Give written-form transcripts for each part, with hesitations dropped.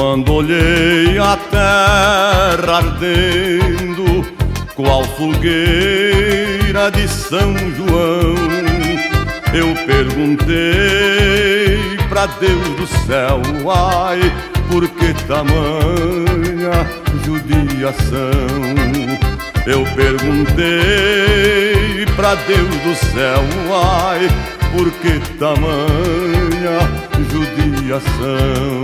Quando olhei a terra ardendo, qual fogueira de São João, eu perguntei pra Deus do céu, ai, por que tamanha judiação? Eu perguntei pra Deus do céu, ai, por que tamanha judiação?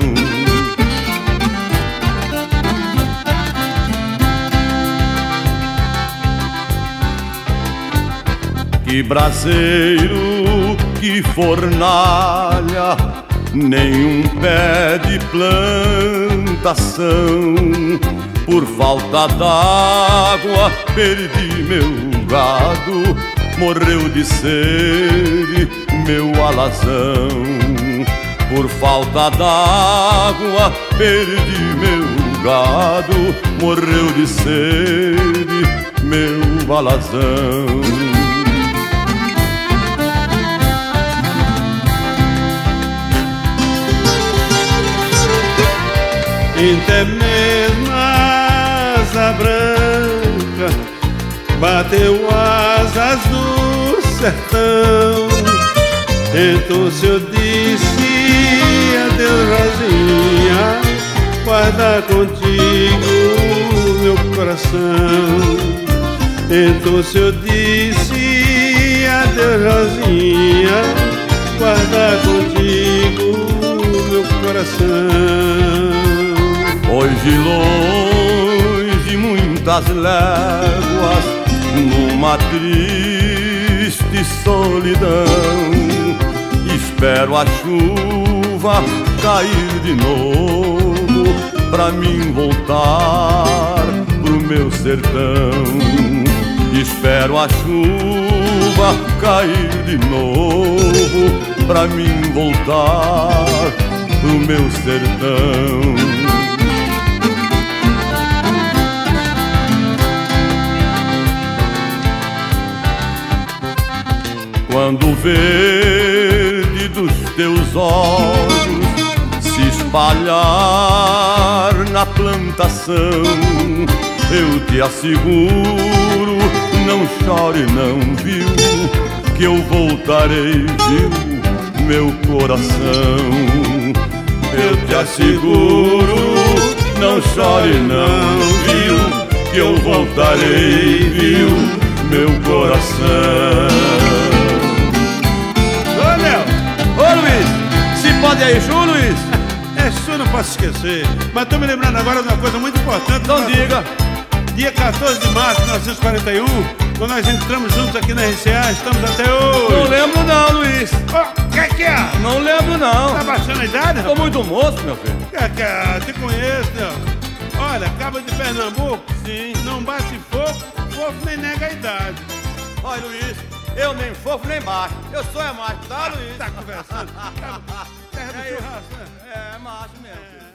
Que braseiro, que fornalha, nenhum pé de plantação. Por falta d'água perdi meu gado, morreu de sede meu alazão. Por falta d'água perdi meu gado, morreu de sede meu alazão. Até mesmo a asa branca bateu asas do sertão. Então se eu disse adeus, Rosinha, guarda contigo meu coração. Então se eu disse adeus, Rosinha, guarda contigo meu coração. Hoje longe muitas léguas, numa triste solidão, espero a chuva cair de novo pra mim voltar pro meu sertão. Espero a chuva cair de novo pra mim voltar pro meu sertão. Quando o verde dos teus olhos se espalhar na plantação, eu te asseguro, não chore não, viu, que eu voltarei, viu, meu coração. Eu te asseguro, não chore não, viu, que eu voltarei, viu, meu coração. Pode aí, Chu, Luiz? É, Chu, não posso esquecer. Mas tô me lembrando agora de uma coisa muito importante. Então diga. Dia 14 de março de 1941, quando nós entramos juntos aqui na RCA, estamos até hoje. Não lembro não, Luiz. O que é? Não lembro não. Tá baixando a idade, rapaz? Tô muito moço, meu filho. Te conheço, né? Olha, Cabo de Pernambuco, sim, não bate fofo, fofo nem nega a idade. Olha, Luiz, eu nem fofo nem macho. Eu sou macho, tá, Luiz? Tá conversando. Terra do churrasco, né? É macho mesmo.